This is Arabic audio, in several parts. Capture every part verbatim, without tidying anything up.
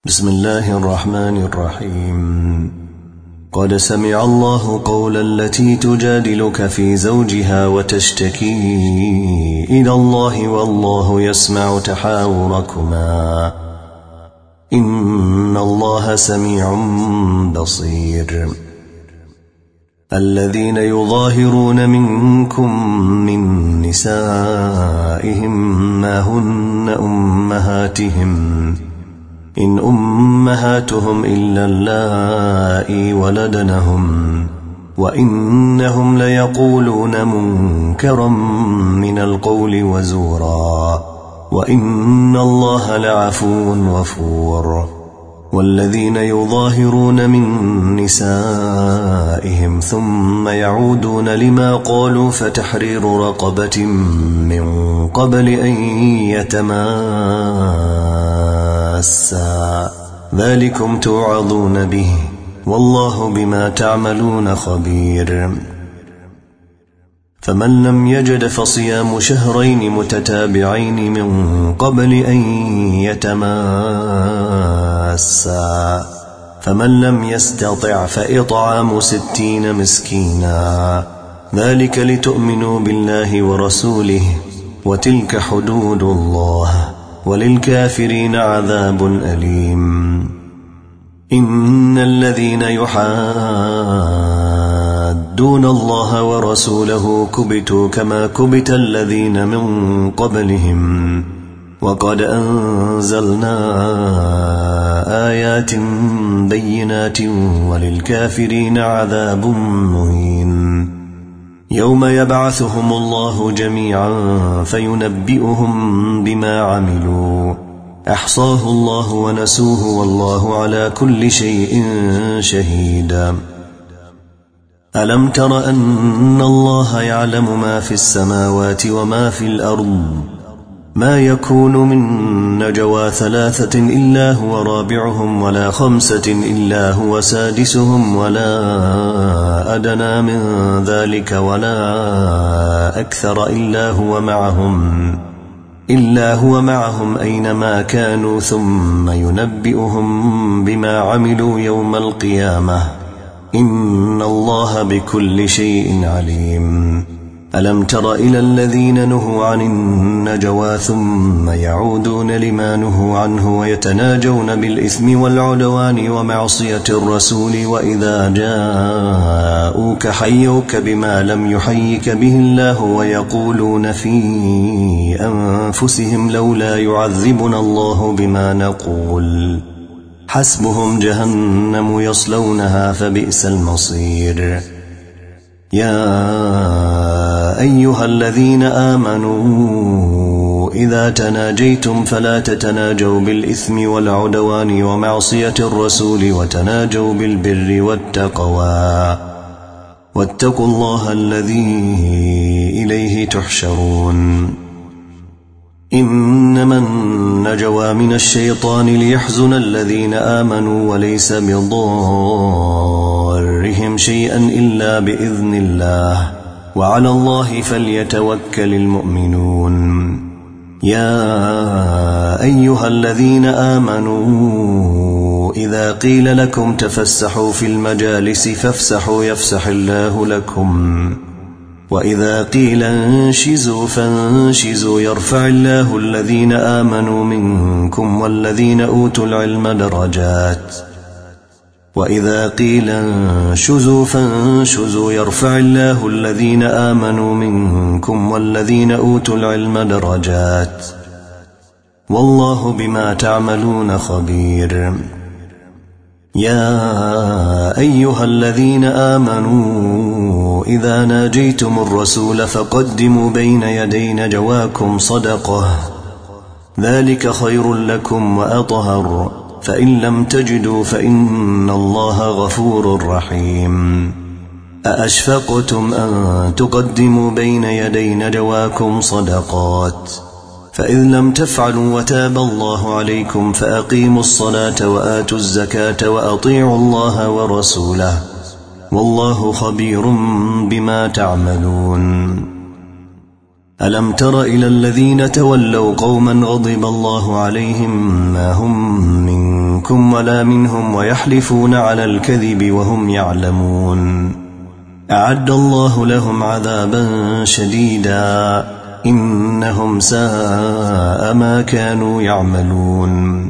بسم الله الرحمن الرحيم. قد سمع الله قول التي تجادلك في زوجها وتشتكي إلى الله والله يسمع تحاوركما إن الله سميع بصير. الذين يظاهرون منكم من نسائهم ما هن أمهاتهم إن أمهاتهم إلا اللائي ولدنهم وإنهم ليقولون منكرا من القول وزورا وإن الله لعفو غفور. والذين يظاهرون من نسائهم ثم يعودون لما قالوا فتحرير رقبة من قبل أن يتماسا ذلكم توعظون به والله بما تعملون خبير. فمن لم يجد فصيام شهرين متتابعين من قبل أن يتماسا فمن لم يستطع فإطعام ستين مسكينا ذلك لتؤمنوا بالله ورسوله وتلك حدود الله وللكافرين عذاب أليم. إن الذين يحادون الله ورسوله كبتوا كما كبت الذين من قبلهم وقد أنزلنا آيات بينات وللكافرين عذاب مهين. يوم يبعثهم الله جميعا فينبئهم بما عملوا أحصاه الله ونسوه والله على كل شيء شهيد. ألم تر أن الله يعلم ما في السماوات وما في الأرض ما يكون من نجوى ثلاثة إلا هو رابعهم ولا خمسة إلا هو سادسهم ولا أدنى من ذلك ولا أكثر إلا هو معهم إلا هو معهم أينما كانوا ثم ينبئهم بما عملوا يوم القيامة إن الله بكل شيء عليم. ألم تر إلى الذين نهوا عن النجوى ثم يعودون لما نهوا عنه ويتناجون بالإثم والعدوان ومعصية الرسول وإذا جاءوك حيوك بما لم يحيك به الله ويقولون في أنفسهم لولا يعذبنا الله بما نقول حسبهم جهنم يصلونها فبئس المصير. يا أيها الذين آمنوا إذا تناجيتم فلا تتناجوا بالإثم والعدوان ومعصية الرسول وتناجوا بالبر والتقوى واتقوا الله الذي إليه تحشرون. إنما النجوى من الشيطان ليحزن الذين آمنوا وليس بضارهم شيئا إلا بإذن الله وعلى الله فليتوكل المؤمنون. يا أيها الذين آمنوا إذا قيل لكم تفسحوا في المجالس فافسحوا يفسح الله لكم وإذا قيل انشزوا فانشزوا يرفع الله الذين آمنوا منكم والذين أوتوا العلم درجات وإذا قيل انشزوا فانشزوا يرفع الله الذين آمنوا منكم والذين أوتوا العلم درجات والله بما تعملون خبير. يا أيها الذين آمنوا إذا ناجيتم الرسول فقدموا بين يدي نجواكم صدقة ذلك خير لكم وأطهر فإن لم تجدوا فإن الله غفور رحيم. أأشفقتم أن تقدموا بين يدي نجواكم صدقات فإذ لم تفعلوا وتاب الله عليكم فأقيموا الصلاة وآتوا الزكاة وأطيعوا الله ورسوله والله خبير بما تعملون. ألم تر إلى الذين تولوا قوما غضب الله عليهم ما هم منكم ولا منهم ويحلفون على الكذب وهم يعلمون أعد الله لهم عذابا شديدا إنهم ساء ما كانوا يعملون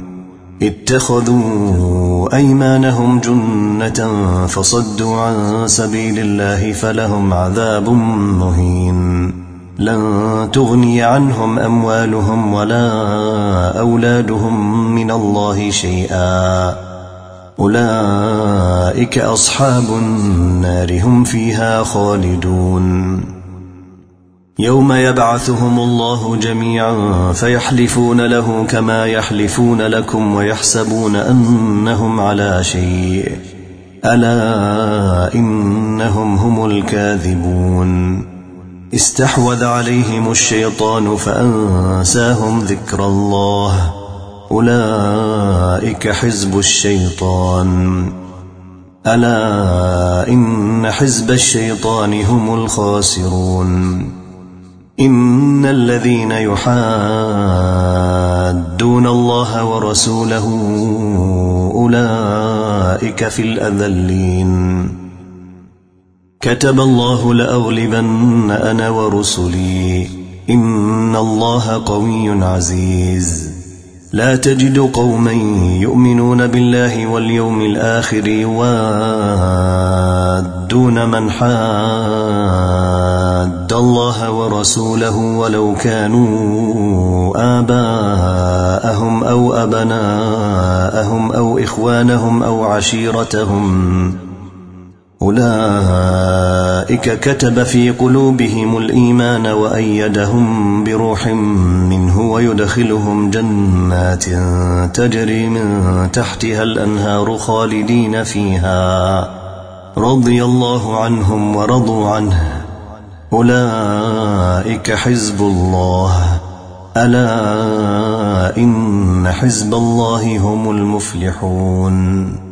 اتخذوا أيمانهم جنة فصدوا عن سبيل الله فلهم عذاب مهين لن تغني عنهم أموالهم ولا أولادهم من الله شيئا أولئك أصحاب النار هم فيها خالدون يوم يبعثهم الله جميعا فيحلفون له كما يحلفون لكم ويحسبون أنهم على شيء ألا إنهم هم الكاذبون استحوذ عليهم الشيطان فأنساهم ذكر الله أولئك حزب الشيطان ألا إن حزب الشيطان هم الخاسرون إن الذين يحادون الله ورسوله أولئك في الأذلين كتب الله لأغلبن أنا ورسلي إن الله قوي عزيز لا تجد قوما يؤمنون بالله واليوم الآخر يوادون من حاد الله ورسوله ولو كانوا آباءهم أو أبناءهم أو إخوانهم أو عشيرتهم أولئك كتب في قلوبهم الإيمان وأيدهم بروح منه ويدخلهم جنات تجري من تحتها الأنهار خالدين فيها رضي الله عنهم ورضوا عنه أولئك حزب الله ألا إن حزب الله هم المفلحون